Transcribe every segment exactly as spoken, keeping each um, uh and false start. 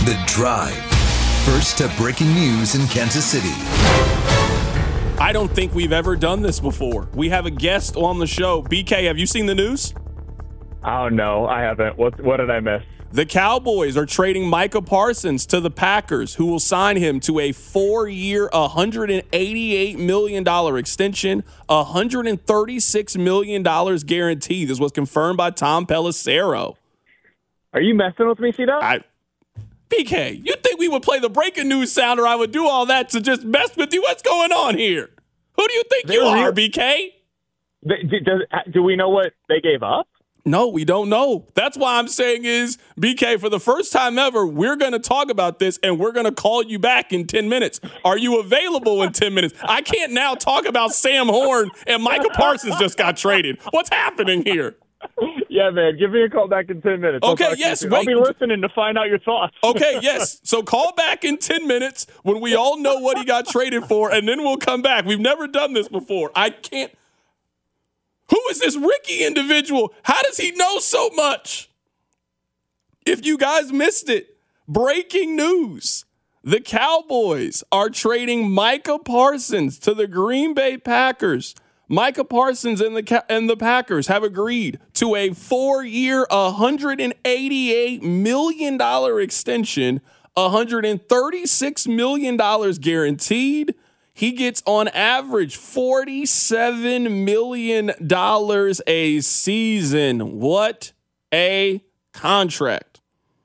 The Drive. First to breaking news in Kansas City. I don't think we've ever done this before. We have a guest on the show. B K, have you seen the news? Oh, no, I haven't. What, what did I miss? The Cowboys are trading Micah Parsons to the Packers, who will sign him to a four-year, one hundred eighty-eight million dollars extension, one hundred thirty-six million dollars guaranteed. This was confirmed by Tom Pelissero. Are you messing with me, C-Dub? I, B K, you think we would play the breaking news sound or I would do all that to just mess with you? What's going on here? Who do you think you are, B K? Do, do, do we know what they gave up? No, we don't know. That's why I'm saying is, B K, for the first time ever, we're going to talk about this and we're going to call you back in ten minutes. Are you available in ten minutes? I can't now talk about Sam Horn and Micah Parsons just got traded. What's happening here? Yeah, man. Give me a call back in ten minutes. Okay, yes. I'll be listening to find out your thoughts. Okay, yes. So call back in ten minutes when we all know what he got traded for, and then we'll come back. We've never done this before. I can't. Who is this Ricky individual? How does he know so much? If you guys missed it, breaking news. The Cowboys are trading Micah Parsons to the Green Bay Packers. Micah Parsons and the and the Packers have agreed to a four-year, one hundred eighty-eight million dollars extension, one hundred thirty-six million dollars guaranteed. He gets on average forty-seven million dollars a season. What a contract.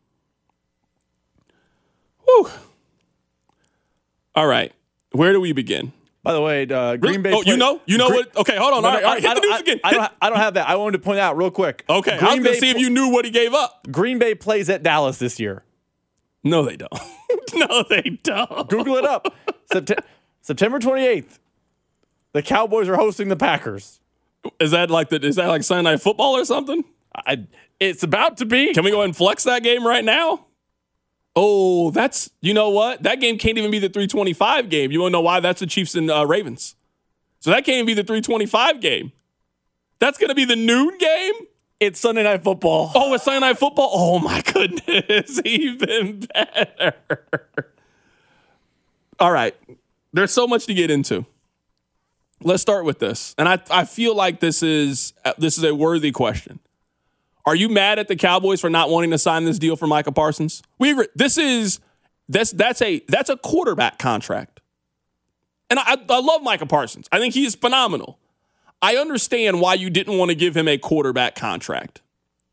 Whew. All right. Where do we begin? By the way, uh, Green really? Bay. Oh, play- you know? You know Green- what? Okay, hold on. No, all right, no, all right. Hit I, the news I, again. I, don't, I don't have that. I wanted to point out real quick. Okay, Green I was going Bay to see if pl- you knew what he gave up. Green Bay plays at Dallas this year. No, they don't. No, they don't. Google it up. Sept- September twenty-eighth. The Cowboys are hosting the Packers. Is that like the? Is that like Sunday Night Football or something? I, it's about to be. Can we go ahead and flex that game right now? Oh, that's, you know what? That game can't even be the three twenty-five game. You want to know why? That's the Chiefs and uh, Ravens. So that can't even be the three twenty-five game. That's going to be the noon game? It's Sunday Night Football. Oh, it's Sunday Night Football? Oh, my goodness. Even better. All right. There's so much to get into. Let's start with this. And I, I feel like this is this is a worthy question. Are you mad at the Cowboys for not wanting to sign this deal for Micah Parsons? We agree. This is that's that's a that's a quarterback contract. And I, I love Micah Parsons. I think he is phenomenal. I understand why you didn't want to give him a quarterback contract.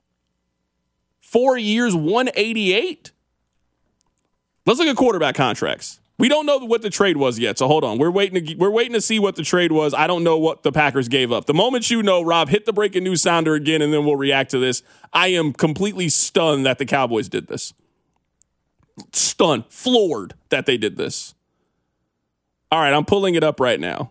Four years, one eighty-eight. Let's look at quarterback contracts. We don't know what the trade was yet, so hold on. We're waiting to we're waiting to see what the trade was. I don't know what the Packers gave up. The moment you know, Rob, hit the breaking news sounder again, and then we'll react to this. I am completely stunned that the Cowboys did this. Stunned, floored that they did this. All right, I'm pulling it up right now.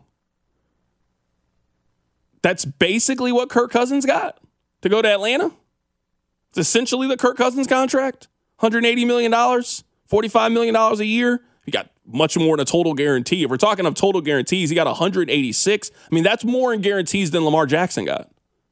That's basically what Kirk Cousins got to go to Atlanta. It's essentially the Kirk Cousins contract. one hundred eighty million dollars, forty-five million dollars a year. He got much more in a total guarantee. If we're talking of total guarantees, he got one hundred eighty-six. I mean, that's more in guarantees than Lamar Jackson got.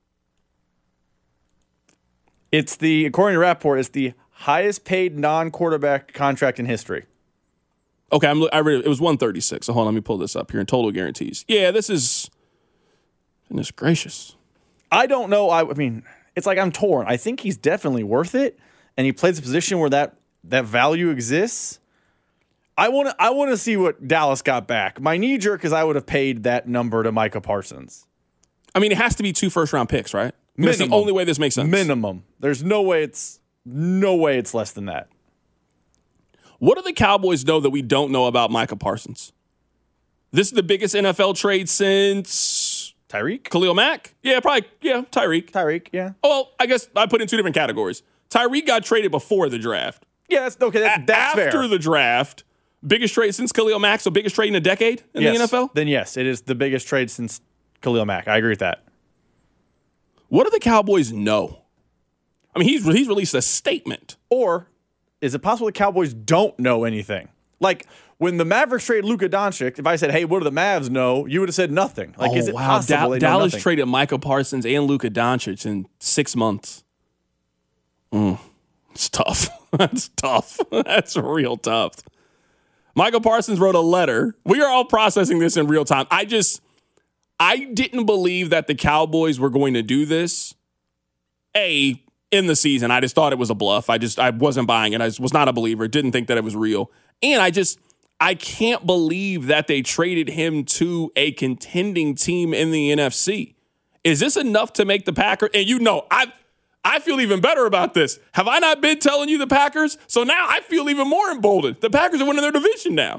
It's the, according to Rapport, it's the highest paid non-quarterback contract in history. Okay, I'm, I read it. It was one thirty-six. So hold on, let me pull this up here in total guarantees. Yeah, this is, goodness gracious. I don't know. I, I mean, it's like I'm torn. I think he's definitely worth it, and he plays a position where that that value exists. I want to I want to see what Dallas got back. My knee jerk is I would have paid that number to Micah Parsons. I mean, it has to be two first round picks, right? I mean, that's the only way this makes sense. Minimum. There's no way it's no way it's less than that. What do the Cowboys know that we don't know about Micah Parsons? This is the biggest N F L trade since Tyreek? Khalil Mack? Yeah, probably. Yeah, Tyreek. Tyreek, yeah. Oh, well, I guess I put in two different categories. Tyreek got traded before the draft. Yeah, that's okay. That, that's After fair. the draft, biggest trade since Khalil Mack, so biggest trade in a decade in yes. the N F L? Then yes, it is the biggest trade since Khalil Mack. I agree with that. What do the Cowboys know? I mean, he's he's released a statement. Or is it possible the Cowboys don't know anything? Like when the Mavericks traded Luka Doncic, if I said, "Hey, what do the Mavs know?" you would have said nothing. Like, oh, is it wow. possible Da- they know Dallas nothing? traded Micah Parsons and Luka Doncic in six months. Mm, it's tough. That's tough. That's real tough. Micah Parsons wrote a letter. We are all processing this in real time. I just, I didn't believe that the Cowboys were going to do this. A, in the season, I just thought it was a bluff. I just, I wasn't buying it. I was not a believer. Didn't think that it was real. And I just, I can't believe that they traded him to a contending team in the N F C. Is this enough to make the Packers? And you know, I I feel even better about this. Have I not been telling you the Packers? So now I feel even more emboldened. The Packers are winning their division now.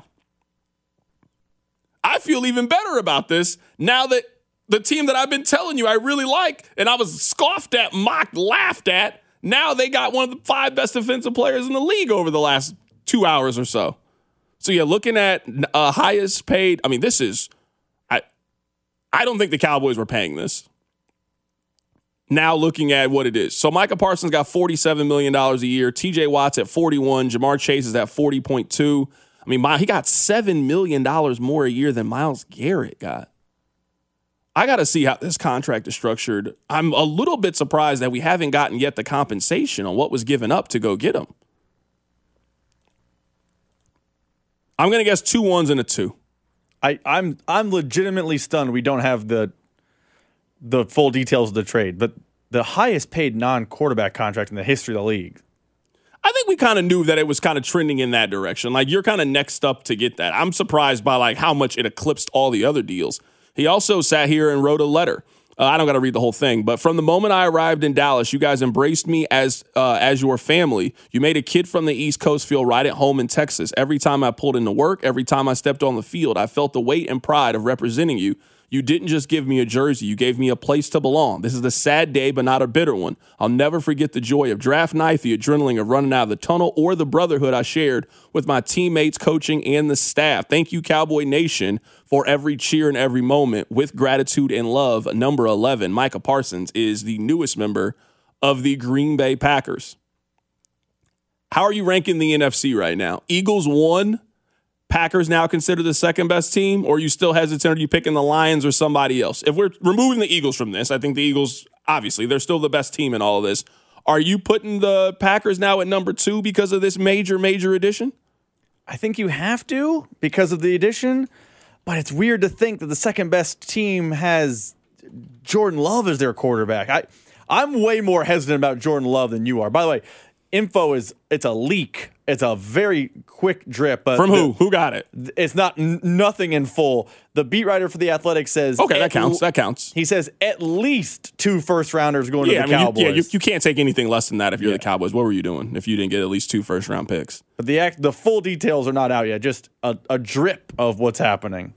I feel even better about this now that the team that I've been telling you I really like, and I was scoffed at, mocked, laughed at, now they got one of the five best defensive players in the league over the last two hours or so. So yeah, looking at uh, highest paid, I mean, this is, I, I don't think the Cowboys were paying this. Now looking at what it is. So Micah Parsons got forty-seven million dollars a year. T J Watt's at forty-one. Jamar Chase is at forty point two. I mean, my, he got seven million dollars more a year than Myles Garrett got. I got to see how this contract is structured. I'm a little bit surprised that we haven't gotten yet the compensation on what was given up to go get him. I'm going to guess two ones and a two. I, I'm I'm legitimately stunned we don't have the the full details of the trade, but the highest paid non-quarterback contract in the history of the league. I think we kind of knew that it was kind of trending in that direction. Like, you're kind of next up to get that. I'm surprised by like how much it eclipsed all the other deals. He also sat here and wrote a letter. Uh, I don't got to read the whole thing, but from the moment I arrived in Dallas, you guys embraced me as uh, as your family. You made a kid from the East Coast feel right at home in Texas. Every time I pulled into work, every time I stepped on the field, I felt the weight and pride of representing you. You didn't just give me a jersey. You gave me a place to belong. This is a sad day, but not a bitter one. I'll never forget the joy of draft night, the adrenaline of running out of the tunnel, or the brotherhood I shared with my teammates, coaching, and the staff. Thank you, Cowboy Nation, for every cheer and every moment. With gratitude and love, number eleven, Micah Parsons is the newest member of the Green Bay Packers. How are you ranking the N F C right now? Eagles one. Packers now considered the second best team, or are you still hesitant? Are you picking the Lions or somebody else? If we're removing the Eagles from this, I think the Eagles, obviously, they're still the best team in all of this. Are you putting the Packers now at number two because of this major, major addition? I think you have to because of the addition, but it's weird to think that the second best team has Jordan Love as their quarterback. I, I'm way more hesitant about Jordan Love than you are. By the way, info is, it's a leak. It's a very quick drip. But From who? The, who got it? It's not n- nothing in full. The beat writer for The Athletic says... Okay, that counts. That counts. He says at least two first-rounders going yeah, to the I mean, Cowboys. You, yeah, you, you can't take anything less than that if you're yeah. the Cowboys. What were you doing if you didn't get at least two first-round picks? But the act, the full details are not out yet. Just a, a drip of what's happening.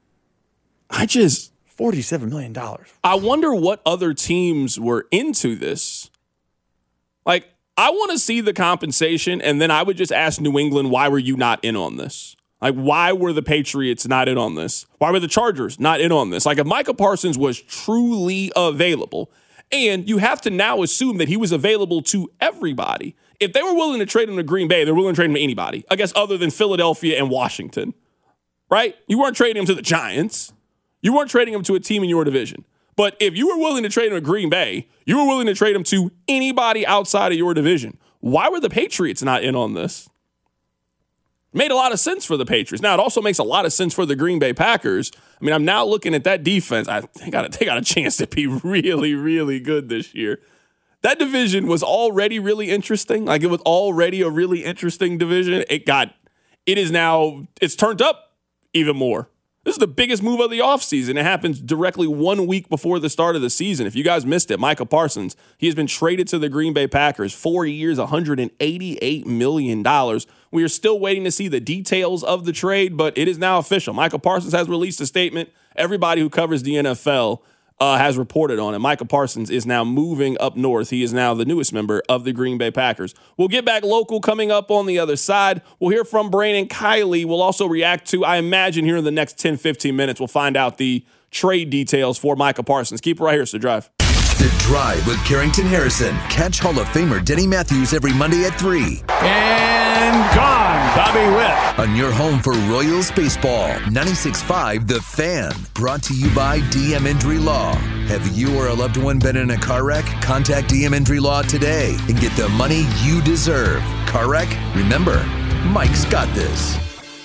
I just... forty-seven million dollars. I wonder what other teams were into this. Like... I want to see the compensation, and then I would just ask New England, why were you not in on this? Like, why were the Patriots not in on this? Why were the Chargers not in on this? Like, if Micah Parsons was truly available, and you have to now assume that he was available to everybody. If they were willing to trade him to Green Bay, they're willing to trade him to anybody, I guess, other than Philadelphia and Washington, right? You weren't trading him to the Giants. You weren't trading him to a team in your division. But if you were willing to trade him to Green Bay, you were willing to trade him to anybody outside of your division. Why were the Patriots not in on this? Made a lot of sense for the Patriots. Now, it also makes a lot of sense for the Green Bay Packers. I mean, I'm now looking at that defense. I they got, a, they got a chance to be really, really good this year. That division was already really interesting. Like, it was already a really interesting division. It got, it is now, it's turned up even more. This is the biggest move of the offseason. It happens directly one week before the start of the season. If you guys missed it, Micah Parsons, he has been traded to the Green Bay Packers. Four years, one hundred eighty-eight million dollars. We are still waiting to see the details of the trade, but it is now official. Micah Parsons has released a statement. Everybody who covers the N F L uh, has reported on it. Micah Parsons is now moving up north. He is now the newest member of the Green Bay Packers. We'll get back local coming up on the other side. We'll hear from Brandon Kiley. We'll also react to, I imagine, here in the next ten, fifteen minutes, we'll find out the trade details for Micah Parsons. Keep it right here, so Drive. The Drive with Carrington Harrison. Catch Hall of Famer Denny Matthews every Monday at three. And gone. Bobby Witt. On your home for Royals baseball, ninety-six point five The Fan. Brought to you by D M Injury Law. Have you or a loved one been in a car wreck? Contact D M Injury Law today and get the money you deserve. Car wreck? Remember, Mike's got this.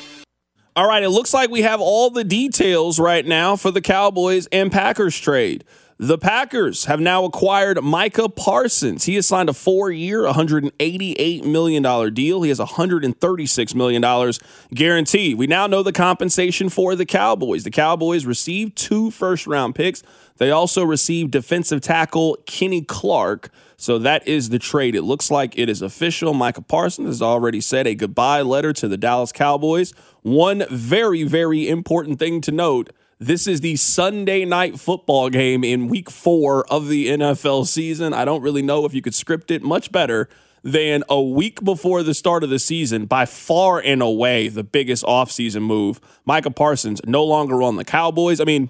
All right, it looks like we have all the details right now for the Cowboys and Packers trade. The Packers have now acquired Micah Parsons. He has signed a four-year, one hundred eighty-eight million dollars deal. He has one hundred thirty-six million dollars guaranteed. We now know the compensation for the Cowboys. The Cowboys received two first-round picks. They also received defensive tackle Kenny Clark. So that is the trade. It looks like it is official. Micah Parsons has already said a goodbye letter to the Dallas Cowboys. One very, very important thing to note, this is the Sunday night football game in week four of the N F L season. I don't really know if you could script it much better than a week before the start of the season. By far and away, the biggest offseason move. Micah Parsons no longer on the Cowboys. I mean,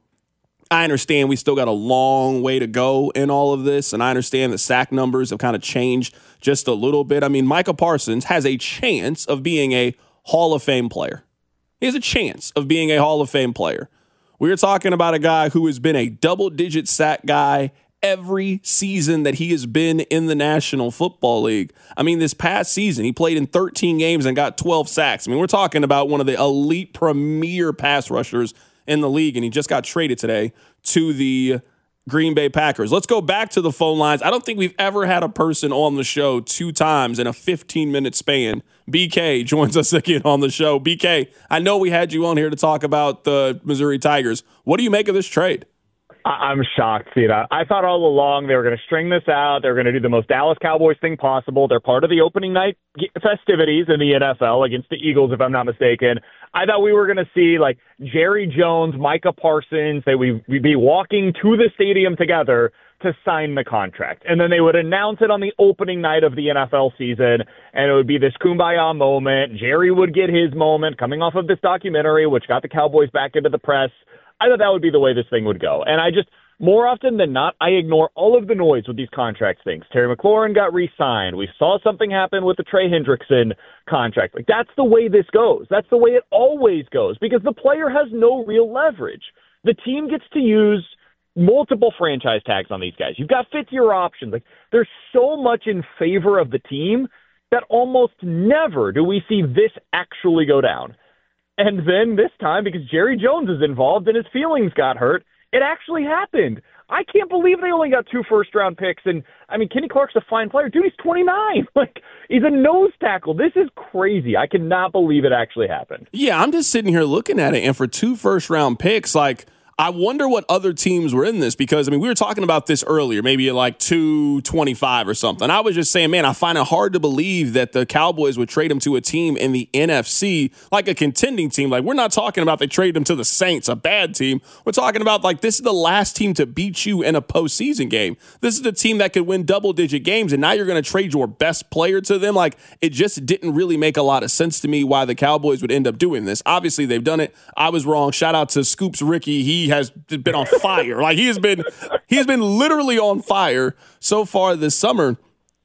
I understand we still got a long way to go in all of this, and I understand the sack numbers have kind of changed just a little bit. I mean, Micah Parsons has a chance of being a Hall of Fame player. He has a chance of being a Hall of Fame player. We are talking about a guy who has been a double-digit sack guy every season that he has been in the National Football League. I mean, this past season, he played in thirteen games and got twelve sacks. I mean, we're talking about one of the elite premier pass rushers in the league, and he just got traded today to the Green Bay Packers. Let's go back to the phone lines. I don't think we've ever had a person on the show two times in a fifteen-minute span. B K joins us again on the show. B K, I know we had you on here to talk about the Missouri Tigers. What do you make of this trade? I'm shocked, Cena. I thought all along they were going to string this out. They were going to do the most Dallas Cowboys thing possible. They're part of the opening night festivities in the N F L against the Eagles, if I'm not mistaken. I thought we were going to see like Jerry Jones, Micah Parsons, that we, we'd be walking to the stadium together to sign the contract. And then they would announce it on the opening night of the N F L season, and it would be this kumbaya moment. Jerry would get his moment coming off of this documentary, which got the Cowboys back into the press. I thought that would be the way this thing would go. And I just, more often than not, I ignore all of the noise with these contract things. Terry McLaurin got re-signed. We saw something happen with the Trey Hendrickson contract. Like, that's the way this goes. That's the way it always goes, because the player has no real leverage. The team gets to use multiple franchise tags on these guys. You've got fifth-year options. Like, there's so much in favor of the team that almost never do we see this actually go down. And then this time, because Jerry Jones is involved and his feelings got hurt, it actually happened. I can't believe they only got two first-round picks. And, I mean, Kenny Clark's a fine player. Dude, he's twenty-nine. Like, he's a nose tackle. This is crazy. I cannot believe it actually happened. Yeah, I'm just sitting here looking at it, and for two first-round picks, like, I wonder what other teams were in this, because, I mean, we were talking about this earlier, maybe at like two twenty-five or something. I was just saying, man, I find it hard to believe that the Cowboys would trade him to a team in the N F C, like a contending team. Like, we're not talking about they traded him to the Saints, a bad team. We're talking about, like, this is the last team to beat you in a postseason game. This is the team that could win double-digit games, and now you're going to trade your best player to them. Like, it just didn't really make a lot of sense to me why the Cowboys would end up doing this. Obviously, they've done it. I was wrong. Shout out to Scoops Ricky. He has been on fire. Like, he has been, he has been literally on fire so far this summer.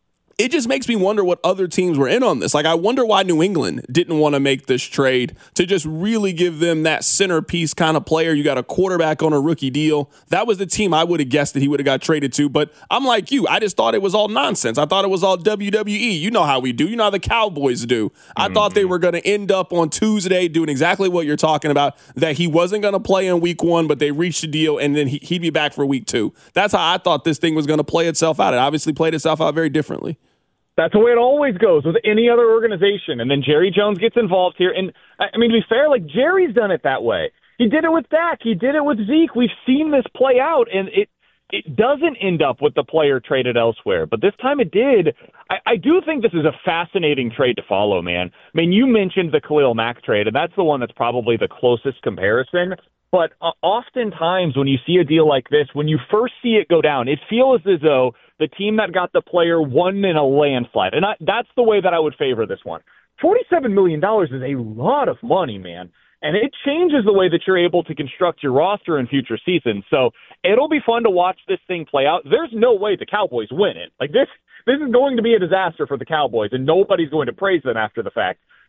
It just makes me wonder what other teams were in on this. Like, I wonder why New England didn't want to make this trade to just really give them that centerpiece kind of player. You got a quarterback on a rookie deal. That was the team I would have guessed that he would have got traded to. But I'm like you. I just thought it was all nonsense. I thought it was all W W E. You know how we do. You know how the Cowboys do. I mm-hmm. thought they were going to end up on Tuesday doing exactly what you're talking about, that he wasn't going to play in week one, but they reached a deal, and then he, he'd be back for week two. That's how I thought this thing was going to play itself out. It obviously played itself out very differently. That's the way it always goes with any other organization. And then Jerry Jones gets involved here. And, I mean, to be fair, like, Jerry's done it that way. He did it with Dak. He did it with Zeke. We've seen this play out, and it it doesn't end up with the player traded elsewhere. But this time it did. I, I do think this is a fascinating trade to follow, man. I mean, you mentioned the Khalil Mack trade, and that's the one that's probably the closest comparison. But uh, oftentimes when you see a deal like this, when you first see it go down, it feels as though the team that got the player won in a landslide. And I, that's the way that I would favor this one. forty-seven million dollars is a lot of money, man. And it changes the way that you're able to construct your roster in future seasons. So it'll be fun to watch this thing play out. There's no way the Cowboys win it. Like, this, this is going to be a disaster for the Cowboys, and nobody's going to praise them after the fact.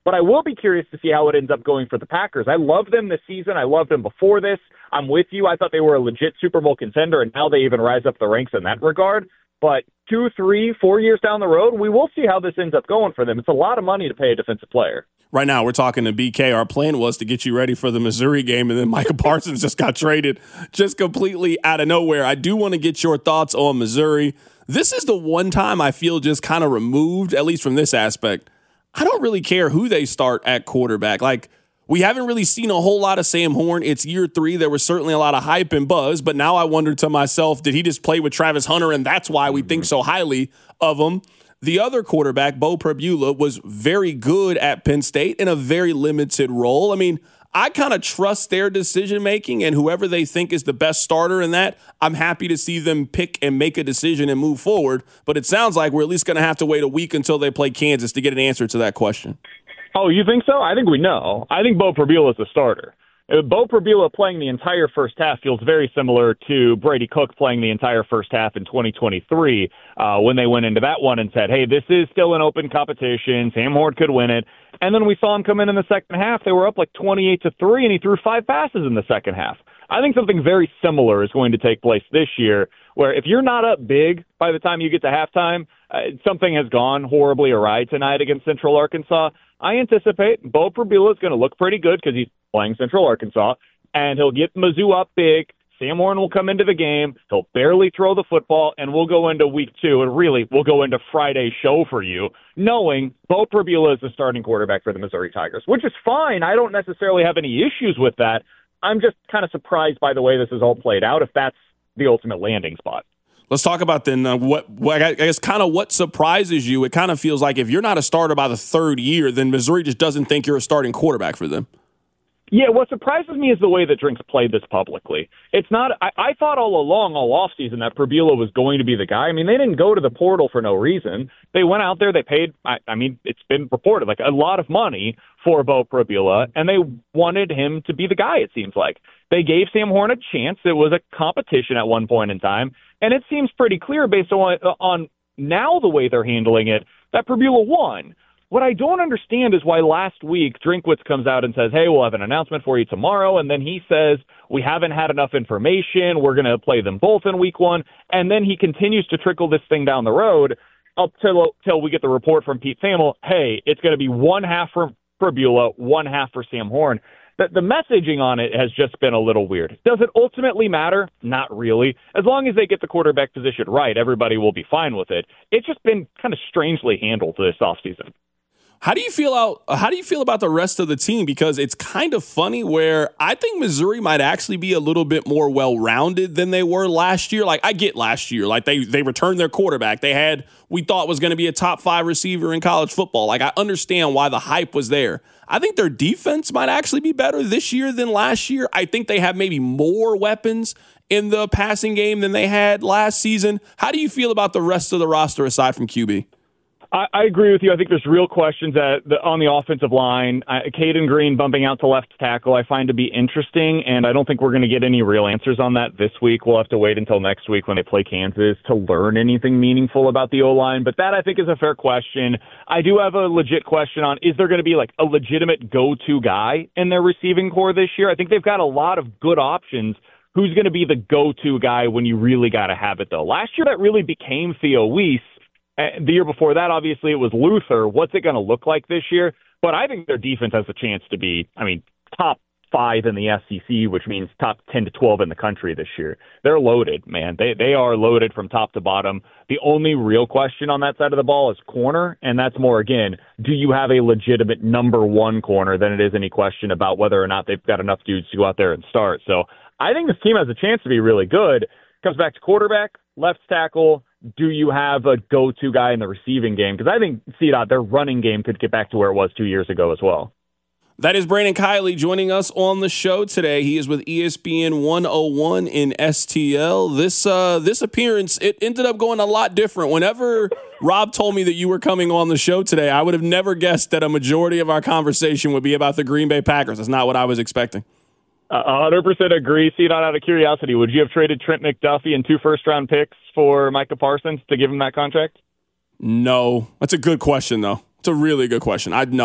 But I will be curious to see how it ends up going for the Packers. I loved them this season. I loved them before this. I'm with you. I thought they were a legit Super Bowl contender, and now they even rise up the ranks in that regard. But two, three, four years down the road, we will see how this ends up going for them. It's a lot of money to pay a defensive player. Right now, we're talking to B K. Our plan was to get you ready for the Missouri game, and then Micah Parsons just got traded just completely out of nowhere. I do want to get your thoughts on Missouri. This is the one time I feel just kind of removed, at least from this aspect. I don't really care who they start at quarterback. Like, we haven't really seen a whole lot of Sam Horn. It's year three. There was certainly a lot of hype and buzz, but now I wonder to myself, did he just play with Travis Hunter, and that's why we think so highly of him? The other quarterback, Bo Pribula, was very good at Penn State in a very limited role. I mean, I kind of trust their decision-making, and whoever they think is the best starter in that, I'm happy to see them pick and make a decision and move forward. But it sounds like we're at least going to have to wait a week until they play Kansas to get an answer to that question. Oh, you think so? I think we know. I think Bo Pribula is the starter. Bo Pribula playing the entire first half feels very similar to Brady Cook playing the entire first half in twenty twenty-three uh, when they went into that one and said, hey, this is still an open competition. Sam Horn could win it. And then we saw him come in in the second half. They were up like twenty-eight to three, and he threw five passes in the second half. I think something very similar is going to take place this year, where if you're not up big by the time you get to halftime, uh, something has gone horribly awry tonight against Central Arkansas. I anticipate Bo Pribula is going to look pretty good because he's playing Central Arkansas, and he'll get Mizzou up big. Sam Horn will come into the game. He'll barely throw the football, and we'll go into week two, and really we'll go into Friday's show for you, knowing Bo Pribula is the starting quarterback for the Missouri Tigers, which is fine. I don't necessarily have any issues with that. I'm just kind of surprised by the way this is all played out, if that's the ultimate landing spot. Let's talk about then uh, what, what I guess kind of what surprises you. It kind of feels like if you're not a starter by the third year, then Missouri just doesn't think you're a starting quarterback for them. Yeah, what surprises me is the way that Drink's played this publicly. It's not. I, I thought all along, all offseason, that Pribula was going to be the guy. I mean, they didn't go to the portal for no reason. They went out there. They paid. I, I mean, it's been reported like a lot of money for Bo Pribula, and they wanted him to be the guy. It seems like they gave Sam Horn a chance. It was a competition at one point in time, and it seems pretty clear based on on now the way they're handling it that Pribula won. What I don't understand is why last week Drinkwitz comes out and says, hey, we'll have an announcement for you tomorrow. And then he says, we haven't had enough information. We're going to play them both in week one. And then he continues to trickle this thing down the road up till, till we get the report from Pete Thamel. Hey, it's going to be one half for Pribula, one half for Sam Horn. The, the messaging on it has just been a little weird. Does it ultimately matter? Not really. As long as they get the quarterback position right, everybody will be fine with it. It's just been kind of strangely handled this offseason. How do you feel out? How do you feel about the rest of the team? Because it's kind of funny where I think Missouri might actually be a little bit more well-rounded than they were last year. Like I get last year, like they they returned their quarterback. They had we thought was going to be a top five receiver in college football. Like I understand why the hype was there. I think their defense might actually be better this year than last year. I think they have maybe more weapons in the passing game than they had last season. How do you feel about the rest of the roster aside from Q B? I, I agree with you. I think there's real questions at the, on the offensive line. Uh, Caden Green bumping out to left tackle I find to be interesting, and I don't think we're going to get any real answers on that this week. We'll have to wait until next week when they play Kansas to learn anything meaningful about the O-line, but that I think is a fair question. I do have a legit question on, is there going to be like a legitimate go-to guy in their receiving core this year? I think they've got a lot of good options. Who's going to be the go-to guy when you really got to have it, though? Last year, that really became Theo Weiss. The year before that, obviously, it was Luther. What's it going to look like this year? But I think their defense has a chance to be, I mean, top five in the S E C, which means top ten to twelve in the country this year. They're loaded, man. They they are loaded from top to bottom. The only real question on that side of the ball is corner, and that's more, again, do you have a legitimate number one corner than it is any question about whether or not they've got enough dudes to go out there and start. So I think this team has a chance to be really good. Comes back to quarterback, left tackle. Do you have a go-to guy in the receiving game? Because I think C DOT, their running game could get back to where it was two years ago as well. That is Brandon Kiley joining us on the show today. He is with E S P N one oh one in S T L. This uh, this appearance, it ended up going a lot different. Whenever Rob told me that you were coming on the show today, I would have never guessed that a majority of our conversation would be about the Green Bay Packers. That's not what I was expecting. Uh, one hundred percent agree. See, not out of curiosity, would you have traded Trent McDuffie and two first-round picks for Micah Parsons to give him that contract? No. That's a good question, though. It's a really good question. I'd no.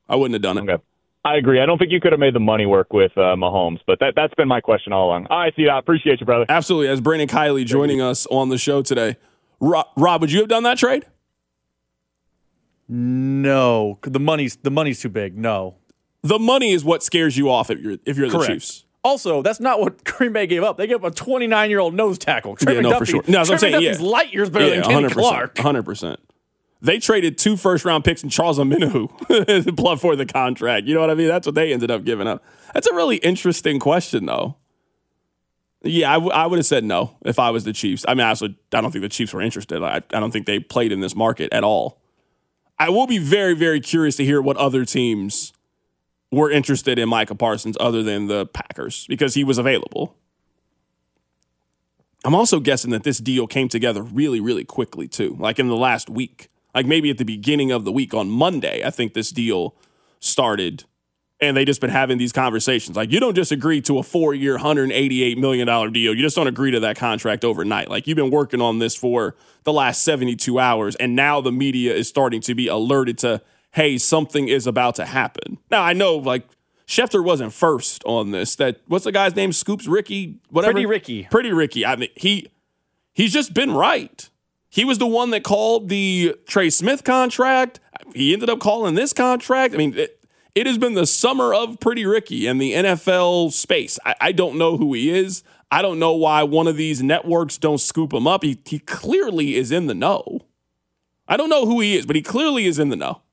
I wouldn't have done it. Okay. I agree. I don't think you could have made the money work with uh, Mahomes, but that, that's been my question all along. All right, see, I appreciate you, brother. Absolutely. As Brandon Kiley joining us on the show today. Rob, Rob, would you have done that trade? No. The money's the money's too big. No. The money is what scares you off if you're if you're Correct. the Chiefs. Also, that's not what Green Bay gave up. They gave up a twenty-nine-year-old nose tackle. Trey Yeah, no, McDuffie, for sure. No, that's what I'm Trey saying, McDuffie's yeah. light years better Yeah, than Kenny one hundred percent, Clark. one hundred percent. They traded two first-round picks and Charles Omenihu for the contract. You know what I mean? That's what they ended up giving up. That's a really interesting question, though. Yeah, I, w- I would have said no if I was the Chiefs. I mean, honestly, I don't think the Chiefs were interested. I, I don't think they played in this market at all. I will be very, very curious to hear what other teams were interested in Micah Parsons other than the Packers because he was available. I'm also guessing that this deal came together really, really quickly, too, like in the last week. Like maybe at the beginning of the week on Monday, I think this deal started, and they just been having these conversations. Like, you don't just agree to a four-year, one hundred eighty-eight million dollars deal. You just don't agree to that contract overnight. Like, you've been working on this for the last seventy-two hours, and now the media is starting to be alerted to, hey, something is about to happen. Now, I know, like, Schefter wasn't first on this. That what's the guy's name? Scoops Ricky? Whatever. Pretty Ricky. Pretty Ricky. I mean, he he's just been right. He was the one that called the Trey Smith contract. He ended up calling this contract. I mean, it, it has been the summer of Pretty Ricky in the N F L space. I, I don't know who he is. I don't know why one of these networks don't scoop him up. He, he clearly is in the know. I don't know who he is, but he clearly is in the know.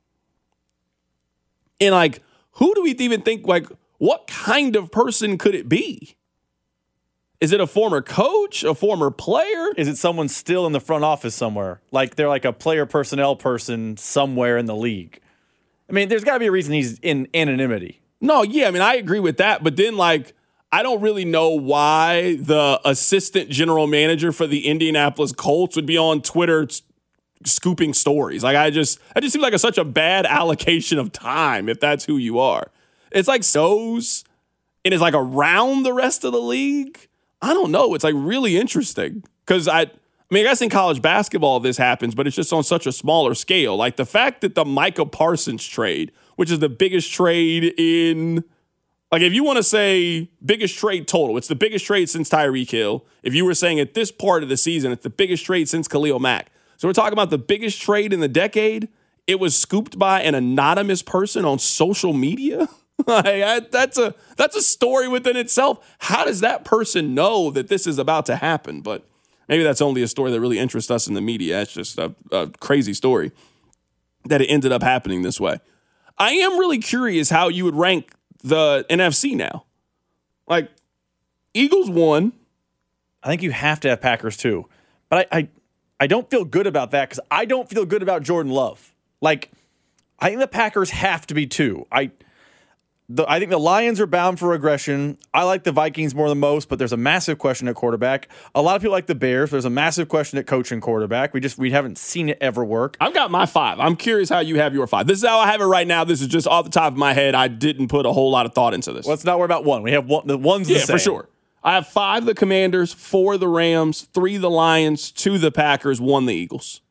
And, like, who do we even think, like, what kind of person could it be? Is it a former coach, a former player? Is it someone still in the front office somewhere? Like they're like a player personnel person somewhere in the league. I mean, there's got to be a reason he's in anonymity. No, yeah, I mean, I agree with that. But then, like, I don't really know why the assistant general manager for the Indianapolis Colts would be on Twitter t- scooping stories. Like, I just, that just seems like a, such a bad allocation of time if that's who you are. It's like knows and is like around the rest of the league. I don't know. It's like really interesting because I, I mean, I guess in college basketball this happens, but it's just on such a smaller scale. Like the fact that the Micah Parsons trade, which is the biggest trade in, like if you want to say biggest trade total, it's the biggest trade since Tyreek Hill. If you were saying at this part of the season, it's the biggest trade since Khalil Mack. So we're talking about the biggest trade in the decade. It was scooped by an anonymous person on social media. Like, I, that's a that's a story within itself. How does that person know that this is about to happen? But maybe that's only a story that really interests us in the media. It's just a, a crazy story that it ended up happening this way. I am really curious how you would rank the N F C now. Like, Eagles won. I think you have to have Packers too. But I I, I don't feel good about that because I don't feel good about Jordan Love. Like, I think the Packers have to be two. I The, I think the Lions are bound for regression. I like the Vikings more than most, but there's a massive question at quarterback. A lot of people like the Bears. There's a massive question at coach and quarterback. We just we haven't seen it ever work. I've got my five. I'm curious how you have your five. This is how I have it right now. This is just off the top of my head. I didn't put a whole lot of thought into this. Let's not worry about one. We have one. The one's the yeah, same. for sure. I have five the Commanders, four the Rams, three the Lions, two the Packers, one the Eagles.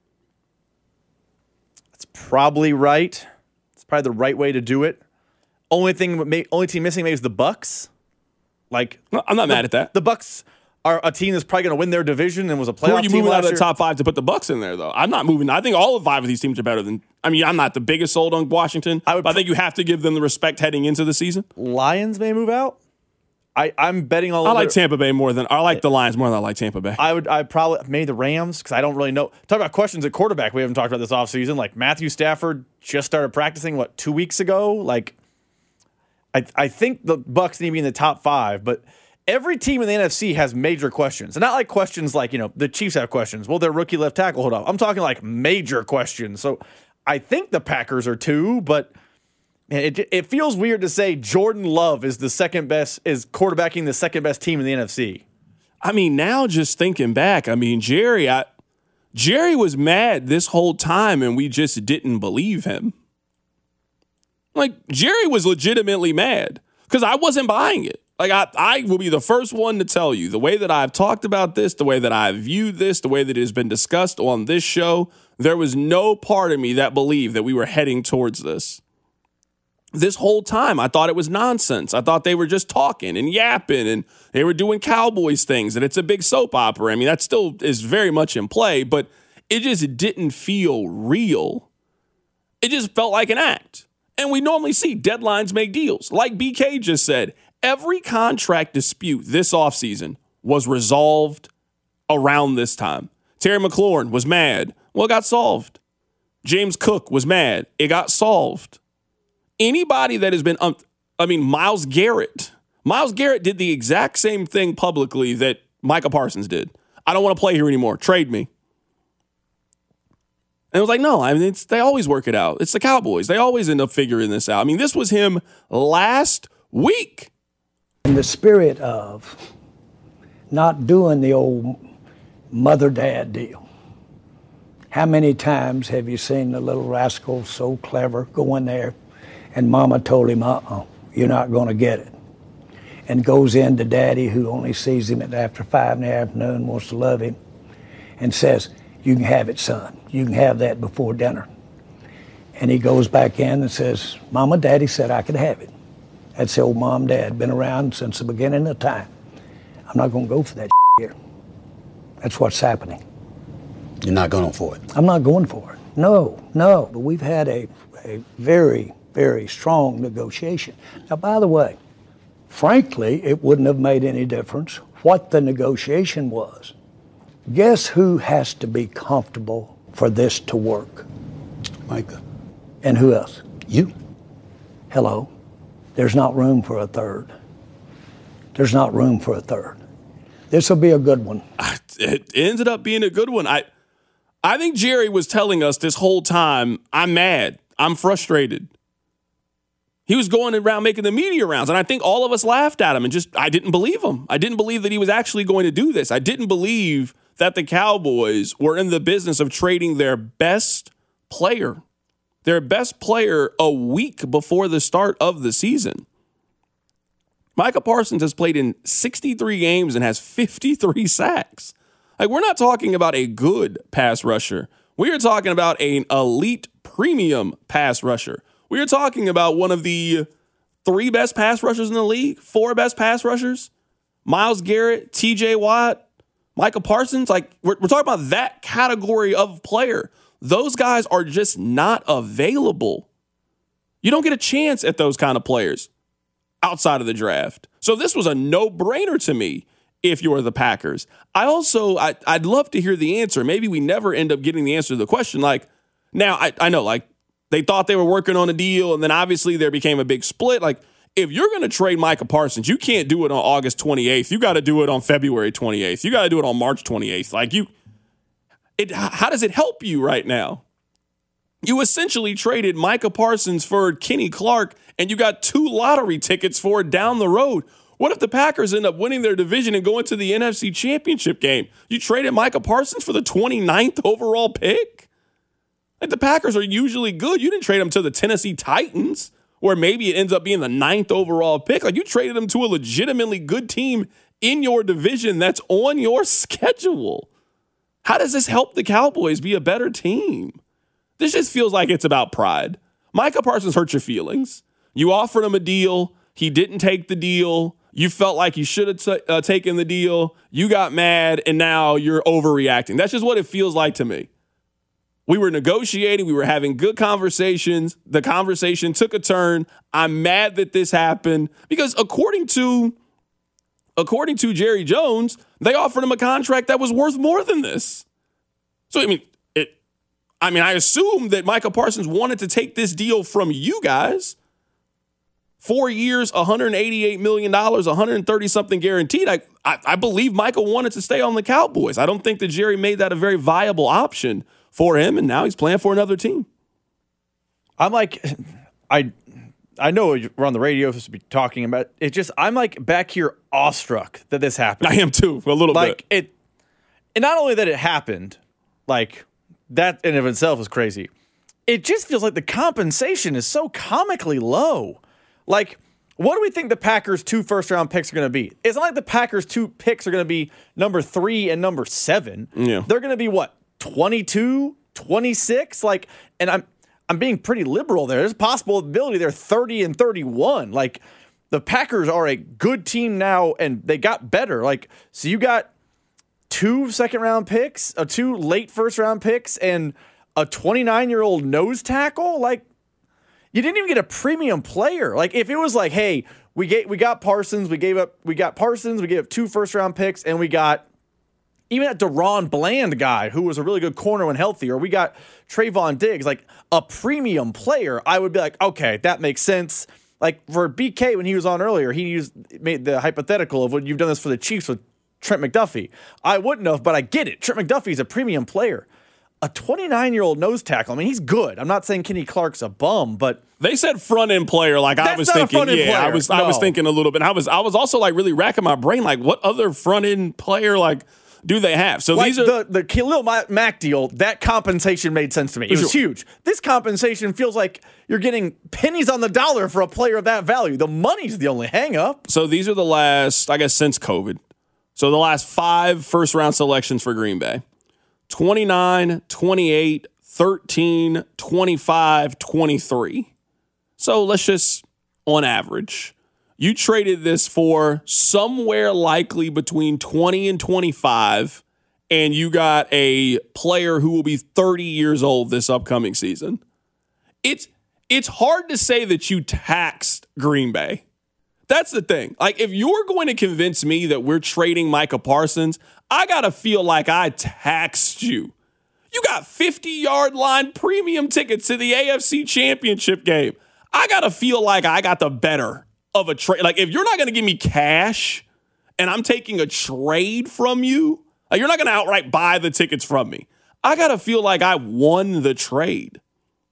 That's probably right. It's probably the right way to do it. Only thing, only team missing maybe is the Bucks. Like, No, I'm not the, mad at that. The Bucks are a team that's probably going to win their division and was a playoff Who are you team moving out last of the year. top five to put the Bucks in there, though? I'm not moving. I think all of five of these teams are better than. I mean, I'm not the biggest sold on Washington, I would but I think you have to give them the respect heading into the season. Lions may move out. I, I'm betting all I over. like Tampa Bay more than I like the Lions more than I like Tampa Bay. I would. I probably maybe the Rams because I don't really know. Talk about questions at quarterback. We haven't talked about this offseason. Like Matthew Stafford just started practicing what two weeks ago. Like, I I think the Bucks need to be in the top five, but every team in the N F C has major questions, and not like questions like you know the Chiefs have questions. Well, their rookie left tackle hold up. I'm talking like major questions. So I think the Packers are two, but. It it feels weird to say Jordan Love is the second best, is quarterbacking the second best team in the N F C. I mean, now just thinking back, I mean, Jerry, I, Jerry was mad this whole time, and we just didn't believe him. Like, Jerry was legitimately mad because I wasn't buying it. Like, I, I will be the first one to tell you the way that I've talked about this, the way that I've viewed this, the way that it has been discussed on this show, there was no part of me that believed that we were heading towards this. this whole time, I thought it was nonsense. I thought they were just talking and yapping and they were doing Cowboys things and it's a big soap opera. I mean, that still is very much in play, but it just didn't feel real. It just felt like an act. And we normally see deadlines make deals. Like B K just said, every contract dispute this offseason was resolved around this time. Terry McLaurin was mad. Well, it got solved. James Cook was mad. It got solved. Anybody that has been, um, I mean, Myles Garrett. Myles Garrett did the exact same thing publicly that Micah Parsons did. I don't want to play here anymore. Trade me. And it was like, no, I mean, it's, they always work it out. It's the Cowboys. They always end up figuring this out. I mean, this was him last week. In the spirit of not doing the old mother-dad deal. How many times have you seen the little rascal so clever go in there and mama told him, uh-uh, you're not going to get it. And goes in to daddy, who only sees him after five in the afternoon, wants to love him, and says, you can have it, son. You can have that before dinner. And he goes back in and says, Mama, Daddy said I could have it. That's the old mom, dad, been around since the beginning of time. I'm not going to go for that here. That's what's happening. You're not going for it? I'm not going for it. No, no. But we've had a, a very, very strong negotiation. Now, by the way, frankly, it wouldn't have made any difference what the negotiation was. Guess who has to be comfortable for this to work? Micah. And who else? You. Hello. There's not room for a third. There's not room for a third. This will be a good one. It ended up being a good one. I I think Jerry was telling us this whole time, I'm mad. I'm frustrated. He was going around making the media rounds, and I think all of us laughed at him and just, I didn't believe him. I didn't believe that he was actually going to do this. I didn't believe that the Cowboys were in the business of trading their best player, their best player a week before the start of the season. Micah Parsons has played in sixty-three games and has fifty-three sacks. Like, we're not talking about a good pass rusher. We are talking about an elite premium pass rusher. We are talking about one of the three best pass rushers in the league, four best pass rushers. Myles Garrett, T J Watt, Micah Parsons. Like, we're, we're talking about that category of player. Those guys are just not available. You don't get a chance at those kind of players outside of the draft. So this was a no-brainer to me if you're the Packers. I also, I, I'd love to hear the answer. Maybe we never end up getting the answer to the question. Like, now, I, I know, like, they thought they were working on a deal, and then obviously there became a big split. Like, if you're going to trade Micah Parsons, you can't do it on August twenty-eighth. You got to do it on February twenty-eighth. You got to do it on March twenty-eighth. Like, you, it, how does it help you right now? You essentially traded Micah Parsons for Kenny Clark, and you got two lottery tickets for it down the road. What if the Packers end up winning their division and going to the N F C Championship game? You traded Micah Parsons for the twenty-ninth overall pick? Like, the Packers are usually good. You didn't trade them to the Tennessee Titans, where maybe it ends up being the ninth overall pick. Like, you traded them to a legitimately good team in your division that's on your schedule. How does this help the Cowboys be a better team? This just feels like it's about pride. Micah Parsons hurt your feelings. You offered him a deal. He didn't take the deal. You felt like you should have t- uh, taken the deal. You got mad, and now you're overreacting. That's just what it feels like to me. We were negotiating. We were having good conversations. The conversation took a turn. I'm mad that this happened because according to, according to Jerry Jones, they offered him a contract that was worth more than this. So, I mean, it. I mean, I assume that Micah Parsons wanted to take this deal from you guys. Four years, one hundred eighty-eight million dollars, one hundred thirty-something guaranteed. I, I, I believe Micah wanted to stay on the Cowboys. I don't think that Jerry made that a very viable option for him, and now he's playing for another team. I'm like, I I know we're on the radio supposed to be talking about it. Just I'm like back here awestruck that this happened. I am too, a little like bit. Like it, and not only that it happened, like that in of itself is crazy. It just feels like the compensation is so comically low. Like, what do we think the Packers' two first-round picks are going to be? It's not like the Packers' two picks are going to be number three and number seven. Yeah. They're going to be, what, twenty-two, twenty-six? Like, and I'm I'm being pretty liberal there. There's a possibility they're thirty and thirty-one. Like, the Packers are a good team now, and they got better. Like, so you got two second-round picks, uh, two late first-round picks, and a twenty-nine-year-old nose tackle. Like, you didn't even get a premium player. Like, if it was like, hey, we get we got Parsons, we gave up, we got Parsons, we gave up two first-round picks, and we got even that Deron Bland guy, who was a really good corner when healthy, or we got Trayvon Diggs, like a premium player, I would be like, okay, that makes sense. Like for B K when he was on earlier, he used made the hypothetical of when you've done this for the Chiefs with Trent McDuffie. I wouldn't have, but I get it. Trent McDuffie is a premium player. A twenty-nine-year-old nose tackle, I mean, he's good. I'm not saying Kenny Clark's a bum, but they said front end player. Like I That's was not a thinking, front-end yeah, player. I was, No. I was thinking a little bit. I was, I was also like really racking my brain. Like, what other front end player like do they have? So like these are the the Khalil Mack deal. That compensation made sense to me. It was Sure. huge. This compensation feels like you're getting pennies on the dollar for a player of that value. The money's the only hang up. So these are the last, I guess, since COVID. So the last five first round selections for Green Bay: twenty-nine, twenty-eight, thirteen, twenty-five, twenty-three. So let's just, on average, you traded this for somewhere likely between twenty and twenty-five, and you got a player who will be thirty years old this upcoming season. It's it's hard to say that you taxed Green Bay. That's the thing. Like, if you're going to convince me that we're trading Micah Parsons, I got to feel like I taxed you. You got fifty-yard line premium tickets to the A F C Championship game. I got to feel like I got the better of a trade. Like, if you're not going to give me cash and I'm taking a trade from you, like, you're not going to outright buy the tickets from me. I got to feel like I won the trade.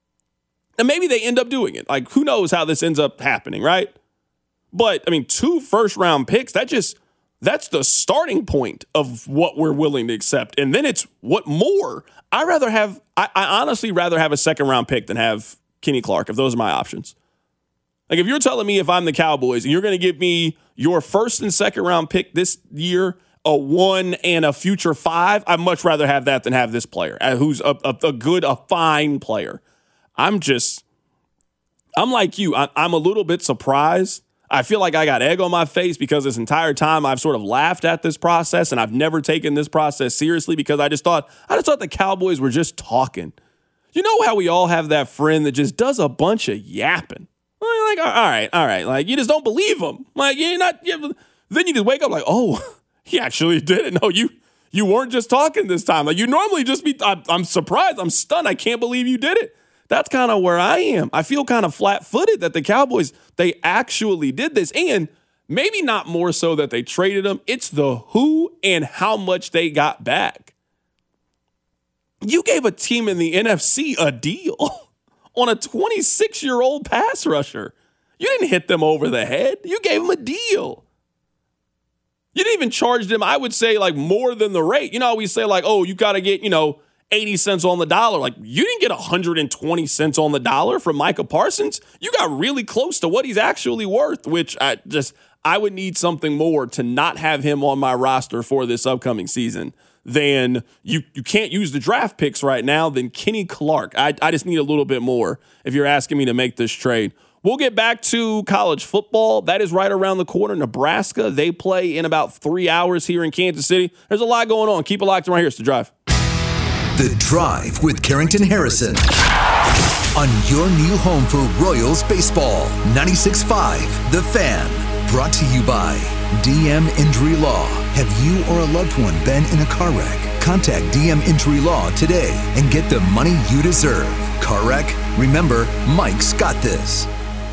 And maybe they end up doing it. Like, who knows how this ends up happening, right? But, I mean, two first-round picks, that just, that's the starting point of what we're willing to accept. And then it's what more? I rather have, I, I honestly rather have a second-round pick than have Kenny Clark, if those are my options. Like, if you're telling me if I'm the Cowboys and you're going to give me your first and second round pick this year, a one and a future five, I'd much rather have that than have this player who's a, a, a good, a fine player. I'm just, I'm like you. I, I'm a little bit surprised. I feel like I got egg on my face because this entire time I've sort of laughed at this process and I've never taken this process seriously because I just thought, I just thought the Cowboys were just talking. You know how we all have that friend that just does a bunch of yapping? Like, all right, all right. Like, you just don't believe him. Like, you're not, you, then you just wake up like, oh, he actually did it. No, you you weren't just talking this time. Like, you normally just be, I'm, I'm surprised. I'm stunned. I can't believe you did it. That's kind of where I am. I feel kind of flat-footed that the Cowboys, they actually did this. And maybe not more so that they traded him. It's the who and how much they got back. You gave a team in the N F C a deal on a twenty-six-year-old pass rusher. You didn't hit them over the head. You gave them a deal. You didn't even charge them, I would say, like, more than the rate. You know how we say, like, oh, you got to get, you know, eighty cents on the dollar. Like, you didn't get one hundred twenty cents on the dollar from Micah Parsons. You got really close to what he's actually worth, which I just, I would need something more to not have him on my roster for this upcoming season than you you can't use the draft picks right now than Kenny Clark. I, I just need a little bit more if you're asking me to make this trade. We'll get back to college football. That is right around the corner. Nebraska, they play in about three hours here in Kansas City. There's a lot going on. Keep it locked right here. It's The Drive. The Drive with Carrington Harrison on your new home for Royals baseball. ninety-six point five The Fan. Brought to you by D M Injury Law. Have you or a loved one been in a car wreck? Contact D M Injury Law today and get the money you deserve. Car wreck? Remember, Mike's got this.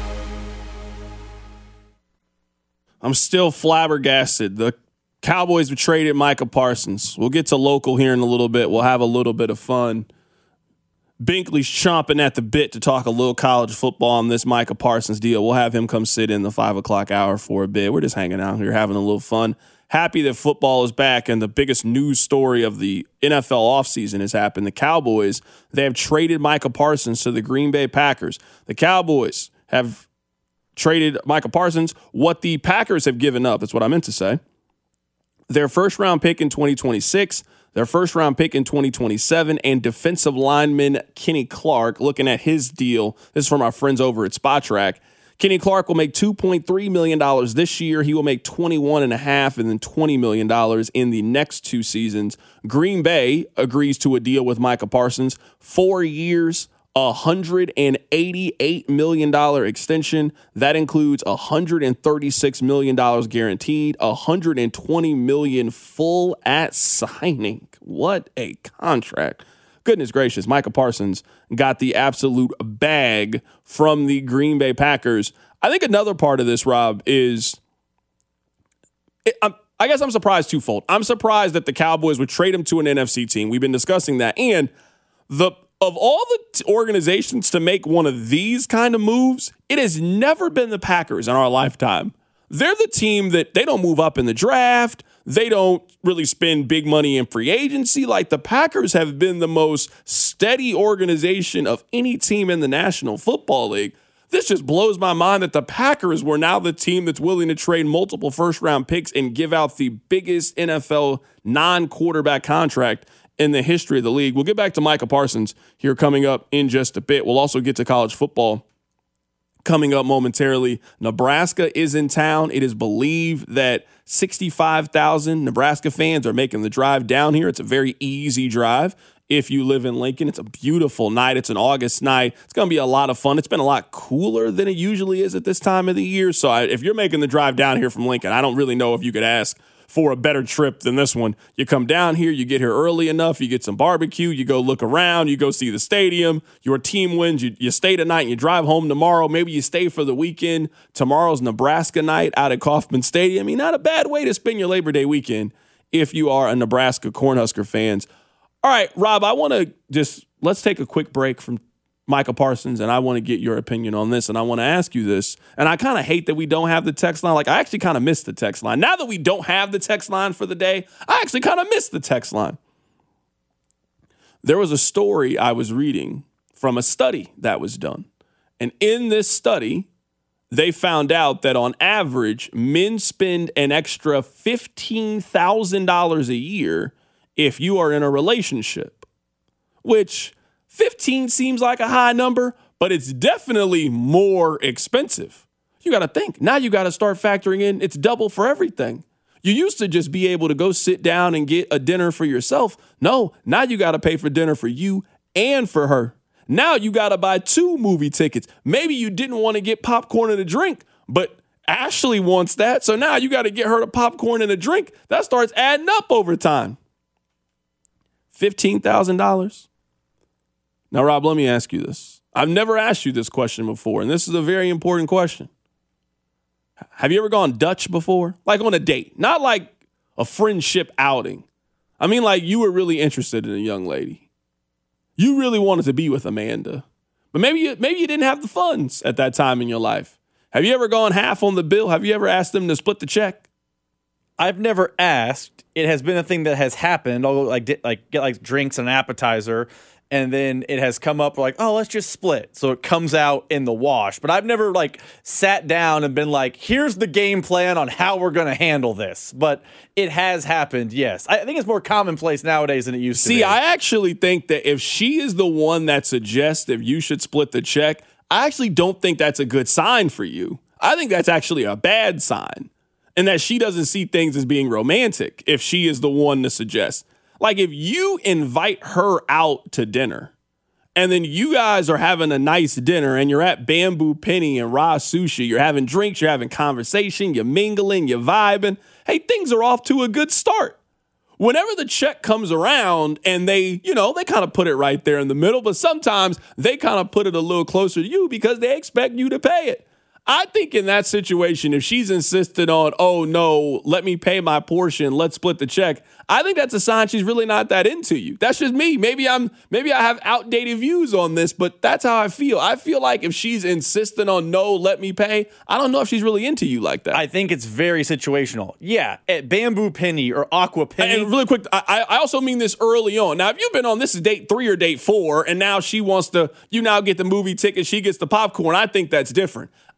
I'm still flabbergasted. The Cowboys have traded Micah Parsons. We'll get to local here in a little bit. We'll have a little bit of fun. Binkley's chomping at the bit to talk a little college football on this Micah Parsons deal. We'll have him come sit in the five o'clock hour for a bit. We're just hanging out here, having a little fun. Happy that football is back, and the biggest news story of the N F L offseason has happened. The Cowboys, they have traded Micah Parsons to the Green Bay Packers. The Cowboys have traded Micah Parsons. What the Packers have given up, that's what I meant to say. Their first-round pick in twenty twenty-six, their first round pick in twenty twenty-seven, and defensive lineman Kenny Clark. Looking at his deal, this is from our friends over at Spotrac. Kenny Clark will make two point three million dollars this year. He will make twenty-one point five and then twenty million dollars in the next two seasons. Green Bay agrees to a deal with Micah Parsons. Four years, one hundred eighty-eight million dollars extension. That includes one hundred thirty-six million dollars guaranteed, one hundred twenty million dollars full at signing. What a contract. Goodness gracious, Micah Parsons got the absolute bag from the Green Bay Packers. I think another part of this, Rob, is it, I'm, I guess I'm surprised twofold. I'm surprised that the Cowboys would trade him to an N F C team. We've been discussing that. And the of all the t- organizations to make one of these kind of moves, it has never been the Packers in our lifetime. They're the team that they don't move up in the draft. They don't really spend big money in free agency. Like, the Packers have been the most steady organization of any team in the National Football League. This just blows my mind that the Packers were now the team that's willing to trade multiple first-round picks and give out the biggest N F L non-quarterback contract in the history of the league. We'll get back to Micah Parsons here coming up in just a bit. We'll also get to college football coming up momentarily. Nebraska is in town. It is believed that sixty-five thousand Nebraska fans are making the drive down here. It's a very easy drive. If you live in Lincoln, it's a beautiful night. It's an August night. It's going to be a lot of fun. It's been a lot cooler than it usually is at this time of the year. So I, if you're making the drive down here from Lincoln, I don't really know if you could ask for a better trip than this one. You come down here, you get here early enough, you get some barbecue, you go look around, you go see the stadium, your team wins, you, you stay tonight and you drive home tomorrow. Maybe you stay for the weekend. Tomorrow's Nebraska night out at Kauffman Stadium. I mean, not a bad way to spend your Labor Day weekend if you are a Nebraska Cornhusker fans. All right, Rob, I want to just, let's take a quick break from Micah Parsons, and I want to get your opinion on this, and I want to ask you this. And I kind of hate that we don't have the text line. Like, I actually kind of miss the text line. Now that we don't have the text line for the day, I actually kind of miss the text line. There was a story I was reading from a study that was done. And in this study, they found out that on average, men spend an extra fifteen thousand dollars a year if you are in a relationship, which fifteen seems like a high number, but it's definitely more expensive. You got to think. Now you got to start factoring in it's double for everything. You used to just be able to go sit down and get a dinner for yourself. No, now you got to pay for dinner for you and for her. Now you got to buy two movie tickets. Maybe you didn't want to get popcorn and a drink, but Ashley wants that. So now you got to get her the popcorn and a drink. That starts adding up over time. fifteen thousand dollars. Now, Rob, let me ask you this. I've never asked you this question before, and this is a very important question. Have you ever gone Dutch before? Like on a date, not like a friendship outing. I mean, like you were really interested in a young lady. You really wanted to be with Amanda, but maybe you, maybe you didn't have the funds at that time in your life. Have you ever gone half on the bill? Have you ever asked them to split the check? I've never asked. It has been a thing that has happened. I'll go like like get like drinks and an appetizer, and then it has come up like, oh, let's just split. So it comes out in the wash. But I've never like sat down and been like, here's the game plan on how we're going to handle this. But it has happened, yes. I think it's more commonplace nowadays than it used to be. See, I actually think that if she is the one that suggests if you should split the check, I actually don't think that's a good sign for you. I think that's actually a bad sign. And that she doesn't see things as being romantic if she is the one to suggest. Like if you invite her out to dinner and then you guys are having a nice dinner and you're at Bamboo Penny and Raw Sushi, you're having drinks, you're having conversation, you're mingling, you're vibing. Hey, things are off to a good start. Whenever the check comes around and they, you know, they kind of put it right there in the middle, but sometimes they kind of put it a little closer to you because they expect you to pay it. I think in that situation, if she's insisted on, oh, no, let me pay my portion, let's split the check, I think that's a sign she's really not that into you. That's just me. Maybe I'm, maybe I have outdated views on this, but that's how I feel. I feel like if she's insisting on, no, let me pay, I don't know if she's really into you like that. I think it's very situational. Yeah, at Bamboo Penny or Aqua Penny. And really quick, I, I also mean this early on. Now, if you've been on this is date three or date four, and now she wants to, you now get the movie ticket, she gets the popcorn, I think that's different.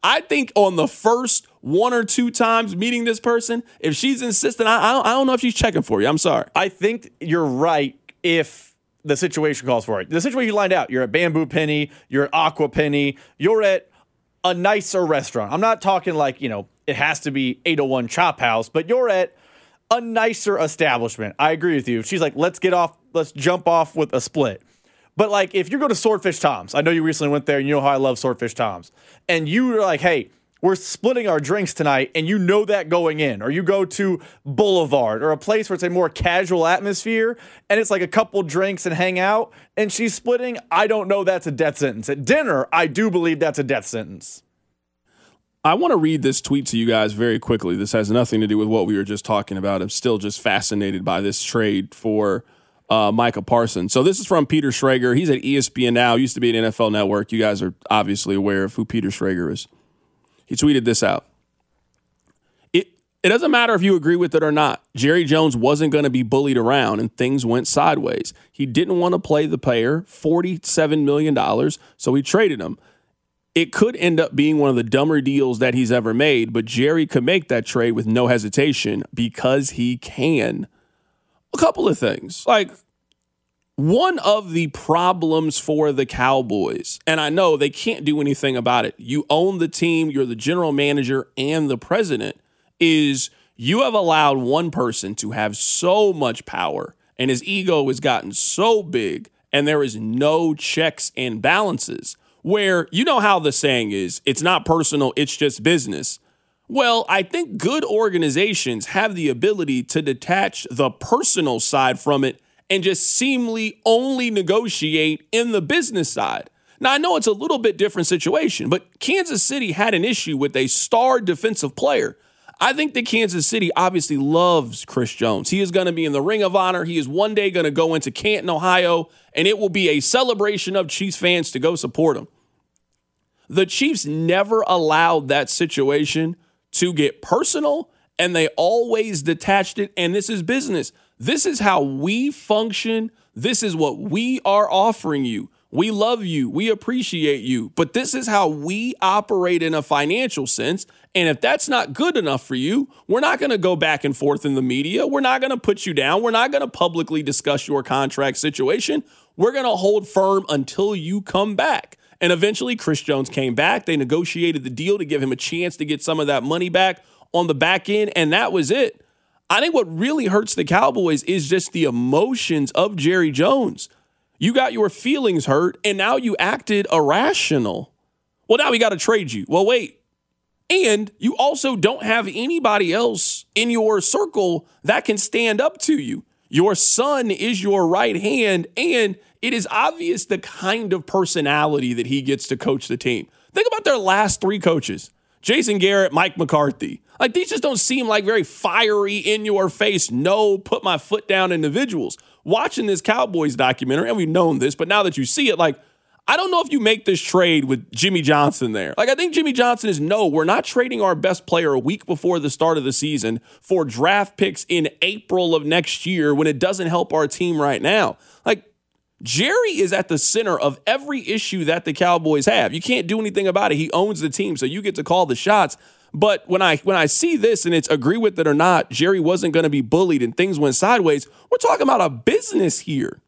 I think on the first one or two times meeting this person, if she's insistent, I, I, don't, I don't know if she's checking for you. I'm sorry. I think you're right if the situation calls for it. The situation you lined out, you're at Bamboo Penny, you're at Aqua Penny, you're at a nicer restaurant. I'm not talking like, you know, it has to be eight oh one Chop House, but you're at a nicer establishment. I agree with you. She's like, let's get off, let's jump off with a split. But like, if you go to Swordfish Tom's, I know you recently went there and you know how I love Swordfish Tom's, and you're like, hey, we're splitting our drinks tonight, and you know that going in, or you go to Boulevard or a place where it's a more casual atmosphere, and it's like a couple drinks and hang out, and she's splitting, I don't know that's a death sentence. At dinner, I do believe that's a death sentence. I want to read this tweet to you guys very quickly. This has nothing to do with what we were just talking about. I'm still just fascinated by this trade for uh, Micah Parsons. So this is from Peter Schrager. He's at E S P N now, used to be at N F L Network. You guys are obviously aware of who Peter Schrager is. He tweeted this out. It it doesn't matter if you agree with it or not. Jerry Jones wasn't going to be bullied around, and things went sideways. He didn't want to play the player forty-seven million dollars, so he traded him. It could end up being one of the dumber deals that he's ever made, but Jerry could make that trade with no hesitation because he can. A couple of things. Like, one of the problems for the Cowboys, and I know they can't do anything about it, you own the team, you're the general manager and the president, is you have allowed one person to have so much power, and his ego has gotten so big, and there is no checks and balances. Where, you know how the saying is, it's not personal, it's just business. Well, I think good organizations have the ability to detach the personal side from it and just seemingly only negotiate in the business side. Now, I know it's a little bit different situation, but Kansas City had an issue with a star defensive player. I think that Kansas City obviously loves Chris Jones. He is going to be in the Ring of Honor. He is one day going to go into Canton, Ohio, and it will be a celebration of Chiefs fans to go support him. The Chiefs never allowed that situation to get personal, and they always detached it, and this is business. This is how we function. This is what we are offering you. We love you. We appreciate you. But this is how we operate in a financial sense, and if that's not good enough for you, we're not going to go back and forth in the media. We're not going to put you down. We're not going to publicly discuss your contract situation. We're going to hold firm until you come back. And eventually, Chris Jones came back. They negotiated the deal to give him a chance to get some of that money back on the back end, and that was it. I think what really hurts the Cowboys is just the emotions of Jerry Jones. You got your feelings hurt, and now you acted irrational. Well, now we got to trade you. Well, wait. And you also don't have anybody else in your circle that can stand up to you. Your son is your right hand, and it is obvious the kind of personality that he gets to coach the team. Think about their last three coaches. Jason Garrett, Mike McCarthy. Like, these just don't seem like very fiery, in-your-face, no, put my foot down individuals. Watching this Cowboys documentary, and we've known this, but now that you see it, like, I don't know if you make this trade with Jimmy Johnson there. Like, I think Jimmy Johnson is, no, we're not trading our best player a week before the start of the season for draft picks in April of next year when it doesn't help our team right now. Like, Jerry is at the center of every issue that the Cowboys have. You can't do anything about it. He owns the team, so you get to call the shots. But when I when I see this, and it's agree with it or not, Jerry wasn't going to be bullied and things went sideways, we're talking about a business here.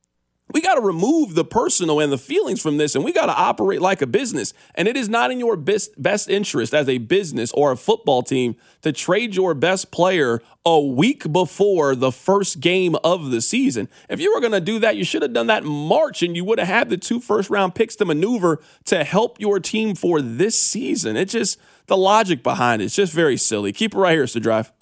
We got to remove the personal and the feelings from this, and we got to operate like a business. And it is not in your best, best interest as a business or a football team to trade your best player a week before the first game of the season. If you were going to do that, you should have done that in March, and you would have had the two first-round picks to maneuver to help your team for this season. It's just the logic behind it. It's just very silly. Keep it right here, Sir Drive.